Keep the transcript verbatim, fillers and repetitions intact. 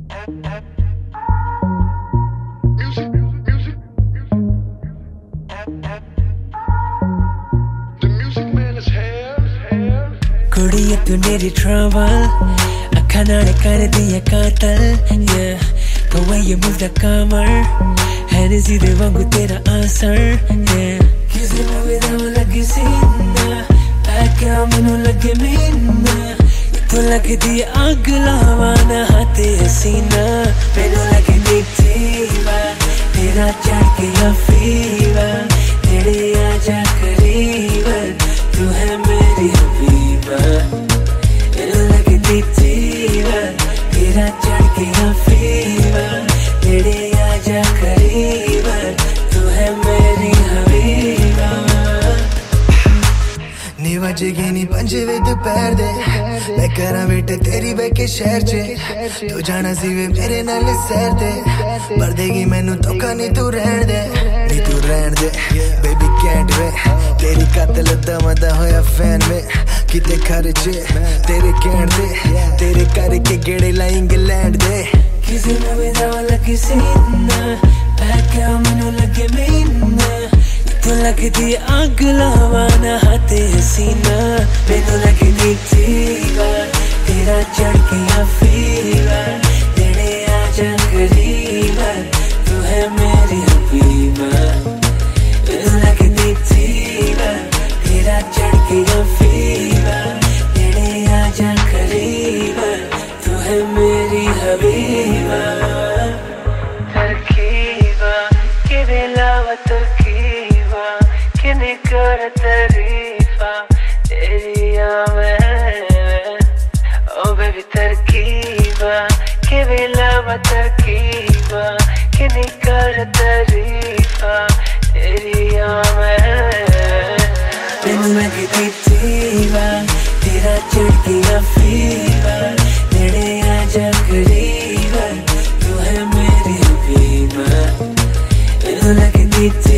कुड़िया तू मेरी ट्रबल अखा नाल कर दिया कातल yeah the way you move the camera Hennessy दे वांगू तेरा असर yeah किसी मूवी दा लगी सीना पैके मैनू लगे मीना तू लगी दी आग लावाना हाथे हसीना मैनू लगी दी जीवा तेरा चढ़ गया फीवर तेरे आजा करीब तू है मेरी हबीबा मैनू लगी दी जीवा तेरा चढ़ गया फीवर तेरे आजा करीब तू है मेरी हबीबा नी वजेगी नी पंजे वे दोपहर दे मैं करा बेटे तेरी बैके शहर च तू जाना सी वे मेरे नाल सैर दे पर देगी मैनू धोखा नी तू रहन दे नी तू रहन दे बेबी कैंट वे तेरी कातल दा मदा होया फैन में किते खर्चे तेरे कहण दे तेरे करके गेड़े ला इंग्लैंड दे किसी मूवी दा लगी सीना पैके मैनू लगे मीना तू लगी दी आग लावाना हाथे हसीना मैनू लगी दी जीवा तेरा चढ़ गया फीवर तेरे आजा करीब तू है मेरी हबीबा मैनू लगी दी जीवा तेरा चढ़ गया फीवर तेरे आजा करीब तू है मेरी हबीबा तरकीबा के बेलावा तरकीबा किने कर तारीफा तेरी मैं ओ बेबी तरकीबा के बेलावा तरकीबा किने कर तारीफा तेरी मैं मैनू लगी दी जीवा तेरा चढ़ गया फीवर तेरे आजा करीब तू है मेरी हबीबा मैनू लगी दी